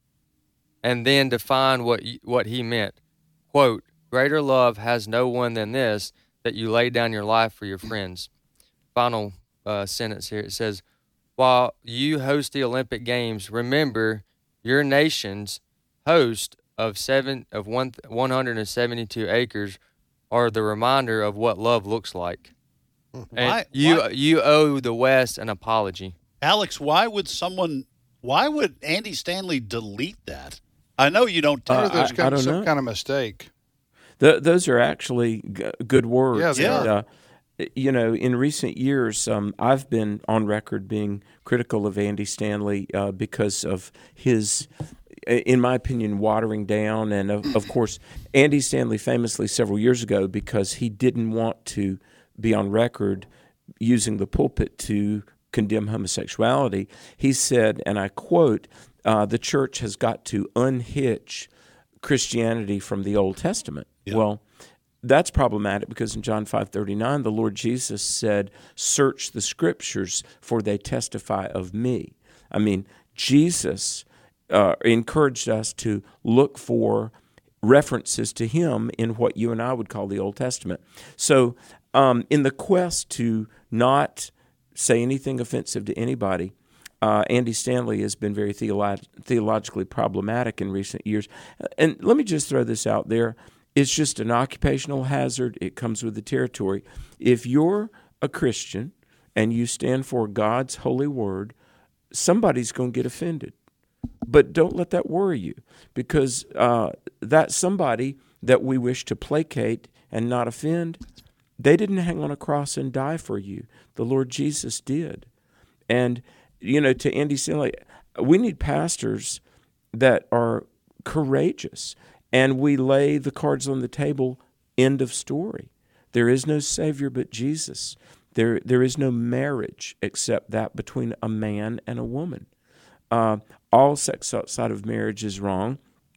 and then define what what he meant. Quote, greater love has no one than this, that you lay down your life for your friends. Final uh, sentence here. It says, while you host the Olympic Games, remember your nation's host of seven of one one hundred seventy-two acres are the reminder of what love looks like. And Why- you why- you owe the West an apology. Alex, why would someone? Why would Andy Stanley delete that? I know you don't. or Uh, Tell there's I- got I don't some know. kind of mistake. Th- those are actually g- good words. Yeah, they And, are. uh, you know, in recent years, um, I've been on record being critical of Andy Stanley uh, because of his, in my opinion, watering down. And of, of course, Andy Stanley famously several years ago, because he didn't want to be on record using the pulpit to condemn homosexuality, he said, and I quote, uh, the church has got to unhitch Christianity from the Old Testament. Yeah. Well, that's problematic because in John five thirty-nine, the Lord Jesus said, search the scriptures for they testify of me. I mean, Jesus uh, encouraged us to look for references to him in what you and I would call the Old Testament. So um, in the quest to not say anything offensive to anybody, Uh, Andy Stanley has been very theolo- theologically problematic in recent years. And let me just throw this out there. It's just an occupational hazard. It comes with the territory. If you're a Christian and you stand for God's holy word, somebody's going to get offended. But don't let that worry you, because uh, that somebody that we wish to placate and not offend, they didn't hang on a cross and die for you. The Lord Jesus did. And you know, to Andy Stanley, we need pastors that are courageous, and we lay the cards on the table, end of story. There is no Savior but Jesus. There, there is no marriage except that between a man and a woman. Uh, all sex outside of marriage is wrong.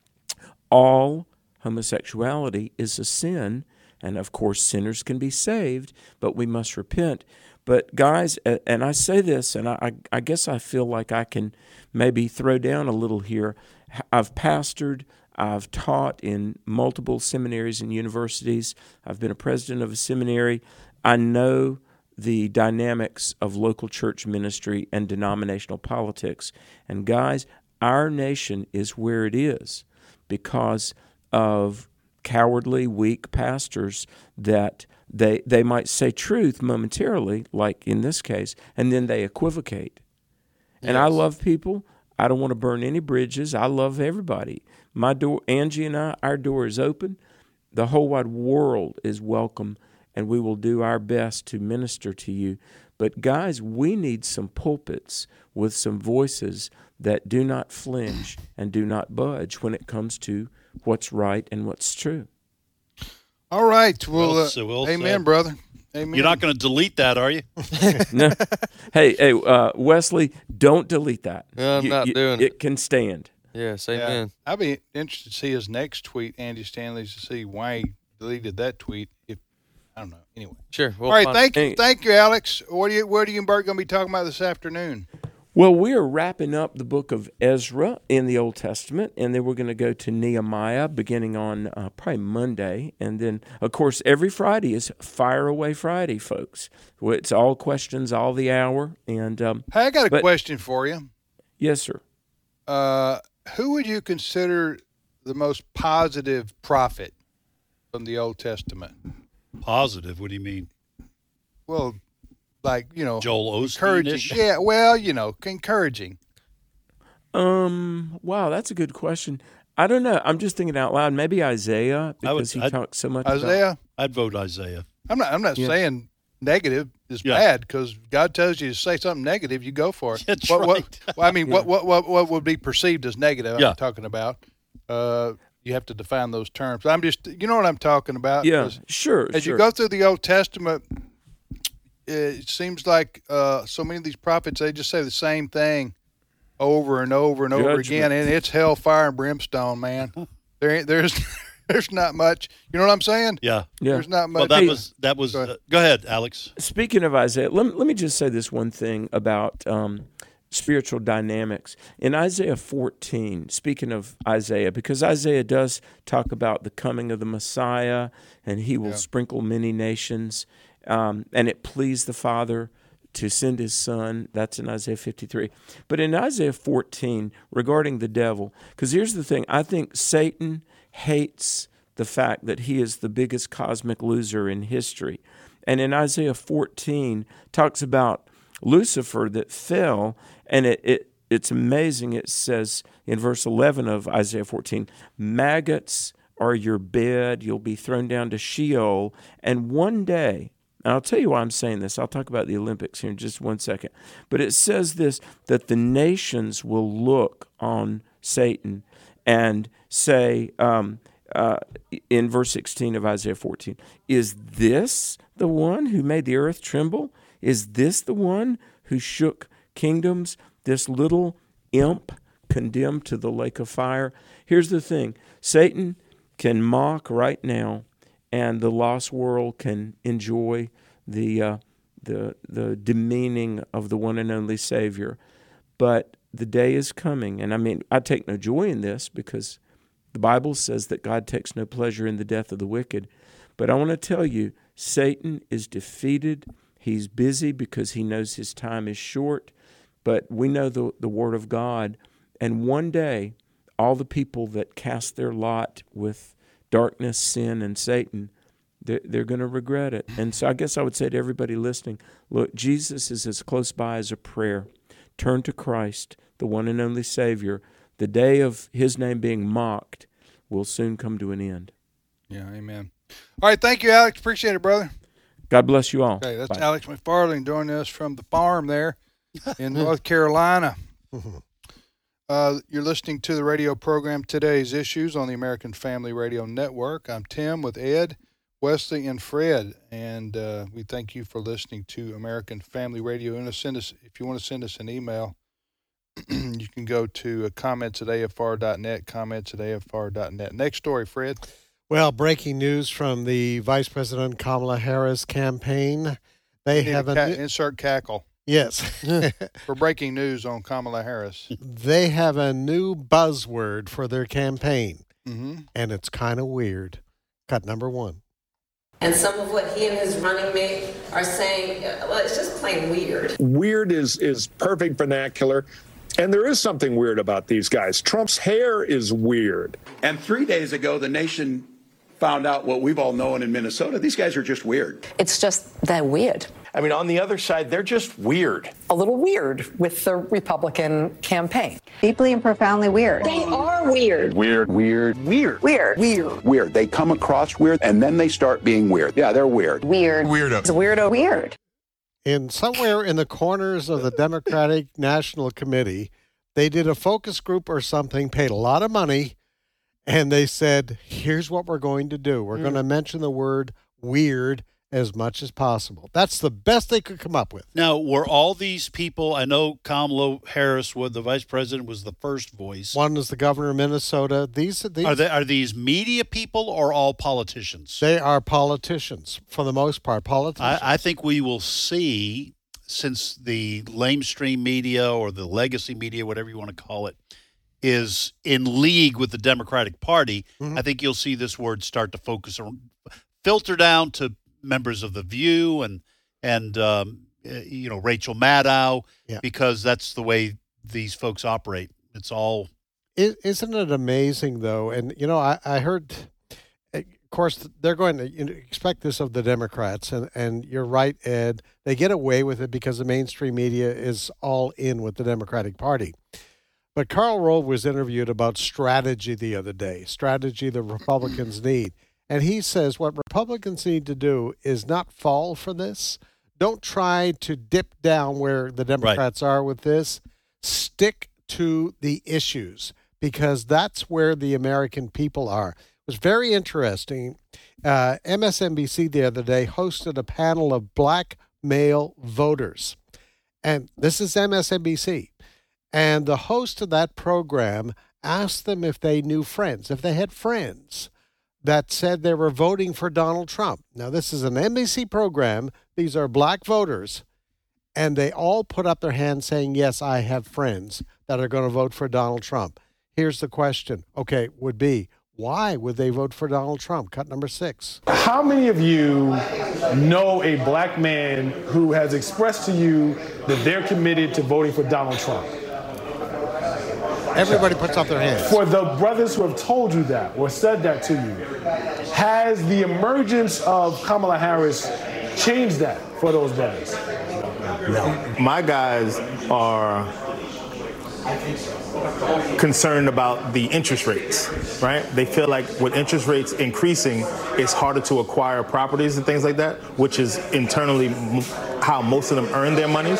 All homosexuality is a sin, and of course sinners can be saved, but we must repent. But guys, and I say this, and I, I guess I feel like I can maybe throw down a little here. I've pastored, I've taught in multiple seminaries and universities. I've been a president of a seminary. I know the dynamics of local church ministry and denominational politics. And guys, our nation is where it is because of cowardly, weak pastors that they they might say truth momentarily, like in this case, and then they equivocate. And yes. I love people. I don't want to burn any bridges. I love everybody. My door, Angie and I, our door is open. The whole wide world is welcome, and we will do our best to minister to you. But guys, we need some pulpits with some voices that do not flinch and do not budge when it comes to what's right and what's true. All right. Well, well, uh, so well amen, said. brother. Amen. You're not going to delete that, are you? No. Hey, hey, uh, Wesley, don't delete that. No, I'm you, not you, doing it. it. It can stand. Yes, amen. Yeah. I'd be interested to see his next tweet, Andy Stanley's, to see why he deleted that tweet. If I don't know. Anyway. Sure. We'll All right. find- Thank you. Hey. Thank you, Alex. What are you, what are you and Bert going to be talking about this afternoon? Well, we are wrapping up the book of Ezra in the Old Testament, and then we're going to go to Nehemiah beginning on uh, probably Monday. And then, of course, every Friday is Fire Away Friday, folks. It's all questions, all the hour. And um, Hey, I got a but- question for you. Yes, sir. Uh, who would you consider the most positive prophet from the Old Testament? Positive. What do you mean? Well, like, you know, Joel encouraging. Osteen-ish? Yeah, well, you know, encouraging. Um. Wow, that's a good question. I don't know. I'm just thinking out loud. Maybe Isaiah, I would- because he I'd- talks so much about Isaiah, I'd vote Isaiah. I'm not. I'm not Yeah. saying negative is Yeah. bad, because God tells you to say something negative, you go for it. That's what, right. What, well, I mean, Yeah. what, what what what would be perceived as negative? Yeah. I'm talking about. Uh, you have to define those terms. I'm just, you know what I'm talking about. Yeah, 'Cause sure. As sure. you go through the Old Testament, it seems like uh, so many of these prophets, they just say the same thing over and over and over Judgment. again, and it's hellfire and brimstone, man. there ain't, there's there's not much. You know what I'm saying? Yeah. Yeah. There's not much. Well, that Hey. was that was. Go ahead. Uh, go ahead, Alex. Speaking of Isaiah, let me, let me just say this one thing about um, spiritual dynamics. In Isaiah fourteen, speaking of Isaiah, because Isaiah does talk about the coming of the Messiah, and he will Yeah. sprinkle many nations, um, and it pleased the Father to send his Son. That's in Isaiah fifty-three. But in Isaiah fourteen, regarding the devil, because here's the thing, I think Satan hates the fact that he is the biggest cosmic loser in history. And in Isaiah fourteen, talks about Lucifer that fell, and it, it it's amazing. It says in verse eleven of Isaiah fourteen, maggots are your bed, you'll be thrown down to Sheol, and one day, and I'll tell you why I'm saying this. I'll talk about the Olympics here in just one second. But it says this, that the nations will look on Satan and say, um, uh, in verse sixteen of Isaiah fourteen, is this the one who made the earth tremble? Is this the one who shook kingdoms, this little imp condemned to the lake of fire? Here's the thing. Satan can mock right now, and the lost world can enjoy the uh, the the demeaning of the one and only Savior. But the day is coming, and I mean, I take no joy in this because the Bible says that God takes no pleasure in the death of the wicked. But I want to tell you, Satan is defeated. He's busy because he knows his time is short. But we know the, the Word of God, and one day, all the people that cast their lot with darkness, sin, and Satan, they're, they're going to regret it. And so I guess I would say to everybody listening, look, Jesus is as close by as a prayer. Turn to Christ, the one and only Savior. The day of his name being mocked will soon come to an end. Yeah, amen. All right, thank you, Alex. Appreciate it, brother. God bless you all. Okay, that's Bye. Alex McFarland joining us from the farm there in North Carolina. Uh, you're listening to the radio program Today's Issues on the American Family Radio Network. I'm Tim with Ed, Wesley, and Fred, and uh, we thank you for listening to American Family Radio. And send us, if you want to send us an email, you can go to uh, comments at A F R dot net, comments at A F R dot net. Next story, Fred. Well, breaking news from the Vice President Kamala Harris campaign. They Need a have a ca- new- insert cackle yes. for breaking news on Kamala Harris. They have a new buzzword for their campaign, Mm-hmm. and it's kind of weird. Cut number one. And some of what he and his running mate are saying, well, it's just plain weird. Weird is, is perfect vernacular. And there is something weird about these guys. Trump's hair is weird. And three days ago, the nation found out what we've all known in Minnesota. These guys are just weird. It's just that weird. I mean, on the other side, they're just weird. A little weird with the Republican campaign. Deeply and profoundly weird. They are weird. Weird. Weird. Weird. Weird. Weird. Weird. They come across weird, and then they start being weird. Yeah, they're weird. Weird. Weirdo. It's a weirdo. Weird. In somewhere in the corners of the Democratic National Committee, they did a focus group or something, paid a lot of money, and they said, here's what we're going to do. We're mm. going to mention the word weird as much as possible. That's the best they could come up with. Now, were all these people, I know Kamala Harris, was the vice president, was the first voice. One is the governor of Minnesota. These, these are, they, are these media people or all politicians? They are politicians, for the most part, politicians. I, I think we will see, since the lamestream media or the legacy media, whatever you want to call it, is in league with the Democratic Party, mm-hmm. I think you'll see this word start to focus on, filter down to members of The View and, and um, you know, Rachel Maddow, yeah. because that's the way these folks operate. It's all. Isn't it amazing, though? And, you know, I, I heard, of course, they're going to you know, expect this of the Democrats. And, and you're right, Ed. They get away with it because the mainstream media is all in with the Democratic Party. But Karl Rove was interviewed about strategy the other day, strategy the Republicans need. And he says what Republicans need to do is not fall for this. Don't try to dip down where the Democrats right. are with this. Stick to the issues because that's where the American people are. It was very interesting. Uh, M S N B C the other day hosted a panel of black male voters. And this is M S N B C. And the host of that program asked them if they knew friends, if they had friends that said they were voting for Donald Trump. Now, this is an N B C program. These are black voters. And they all put up their hands saying, yes, I have friends that are going to vote for Donald Trump. Here's the question. Okay, would be, why would they vote for Donald Trump? Cut number six. How many of you know a black man who has expressed to you that they're committed to voting for Donald Trump? Everybody puts up their hands. For the brothers who have told you that or said that to you, has the emergence of Kamala Harris changed that for those brothers? No. My guys are concerned about the interest rates, right? They feel like with interest rates increasing, it's harder to acquire properties and things like that, which is internally how most of them earn their money.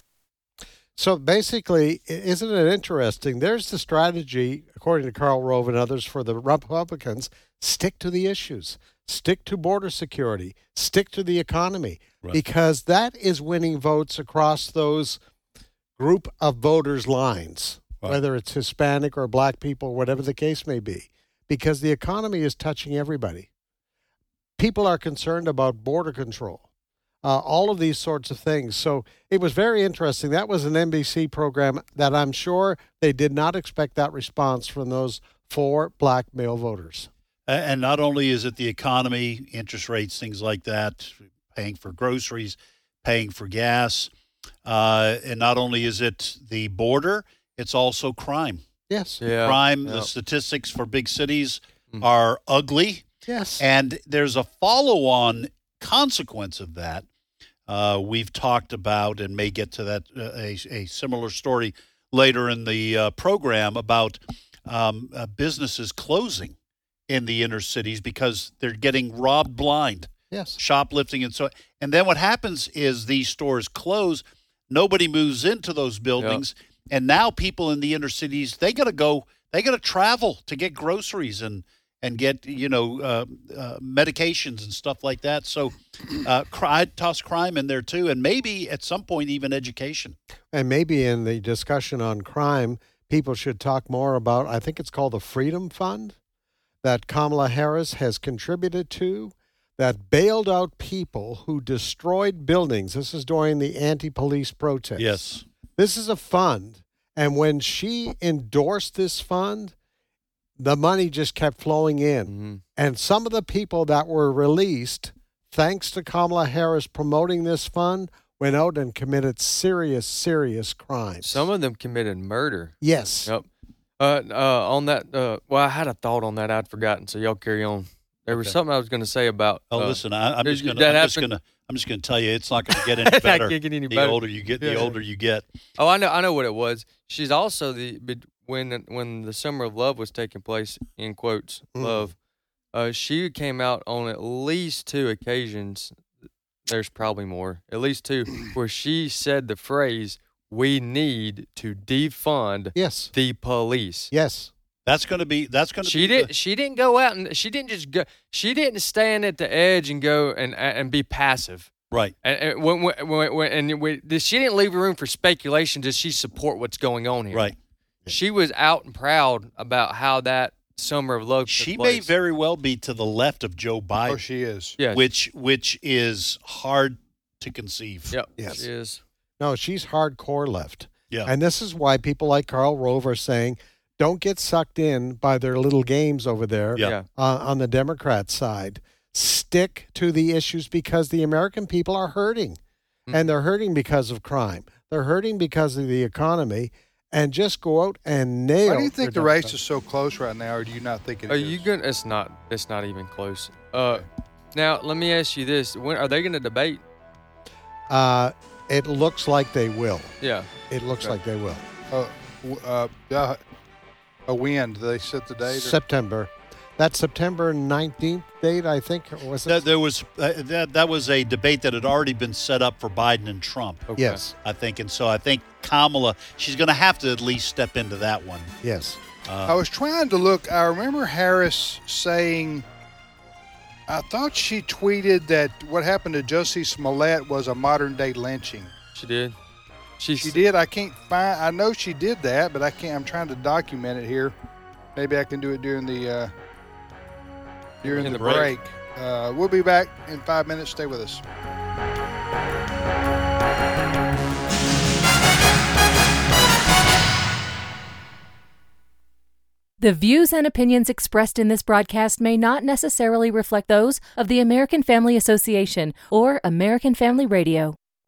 So basically, isn't it interesting? There's the strategy, according to Karl Rove and others, for the Republicans. Stick to the issues. Stick to border security. Stick to the economy. Right. Because that is winning votes across those group of voters' lines, right. whether it's Hispanic or black people, whatever the case may be. Because the economy is touching everybody. People are concerned about border control. Uh, all of these sorts of things. So it was very interesting. That was an N B C program that I'm sure they did not expect that response from those four black male voters. And not only is it the economy, interest rates, things like that, paying for groceries, paying for gas, uh, and not only is it the border, it's also crime. Yes. Yeah. Crime, yep. The statistics for big cities mm. are ugly. Yes. And there's a follow-on consequence of that. Uh, we've talked about and may get to that uh, a, a similar story later in the uh, program about um, uh, businesses closing in the inner cities because they're getting robbed blind. Yes, shoplifting and so. And then what happens is these stores close. Nobody moves into those buildings, yep. and now people in the inner cities they got to go. They got to travel to get groceries and. and get, you know, uh, uh, medications and stuff like that. So uh, I'd toss crime in there, too, and maybe at some point even education. And maybe in the discussion on crime, people should talk more about, I think it's called the Freedom Fund, that Kamala Harris has contributed to, that bailed out people who destroyed buildings. This is during the anti-police protests. Yes. This is a fund, and when she endorsed this fund, the money just kept flowing in. Mm-hmm. And some of the people that were released thanks to Kamala Harris promoting this fund, went out and committed serious, serious crimes. Some of them committed murder. Yes. Yep. Uh, uh, on that, uh, well, I had a thought on that. I'd forgotten, so y'all carry on. There was Okay. something I was going to say about. Oh, uh, listen, I, I'm just that going to. I'm just happened- going to. I'm just going to tell you, it's not going to get any better. Can't get any the better. older you get, the Yeah. older you get. Oh, I know, I know what it was. She's also the when when the Summer of Love was taking place, in quotes, Mm. love. Uh, she came out on at least two occasions. There's probably more, at least two, where she said the phrase, "We need to defund yes. the police." Yes. That's going to be. That's going to. She be didn't. The, she didn't go out and she didn't just go. She didn't stand at the edge and go and and be passive. right. And, and when, when, when, when and we, she didn't leave room for speculation. Does she support what's going on here? Right. She was out and proud about how that Summer of Love. She took may place. very well be to the left of Joe Biden. Oh, she is. Yes. Which which is hard to conceive. Yep. Yes. She is. No, she's hardcore left. Yeah. And this is why people like Karl Rove are saying, don't get sucked in by their little games over there Yeah. Yeah. uh, on the Democrat side. Stick to the issues because the American people are hurting. Mm. And they're hurting because of crime. They're hurting because of the economy. And just go out and nail. Why do you think the their race Democrats. is so close right now, or do you not think it Are is? you gonna? It's not. It's not even close. Uh, now let me ask you this: When are they going to debate? Uh, it looks like they will. Yeah. It looks Okay. like they will. Uh, w- uh, uh, a win. Do they set the date? or- September. That September nineteenth date, I think, or was it? That, there was uh, that that was a debate that had already been set up for Biden and Trump. Okay. Yes. I think, and so I think Kamala, she's going to have to at least step into that one. Yes. Uh, I was trying to look. I remember Harris saying, I thought she tweeted that what happened to Jussie Smollett was a modern day lynching. She did. She, She did. I can't find. I know she did that, but I can't. I'm trying to document it here. Maybe I can do it during the uh, during In the, the break. break. Uh, we'll be back in five minutes. Stay with us. The views and opinions expressed in this broadcast may not necessarily reflect those of the American Family Association or American Family Radio.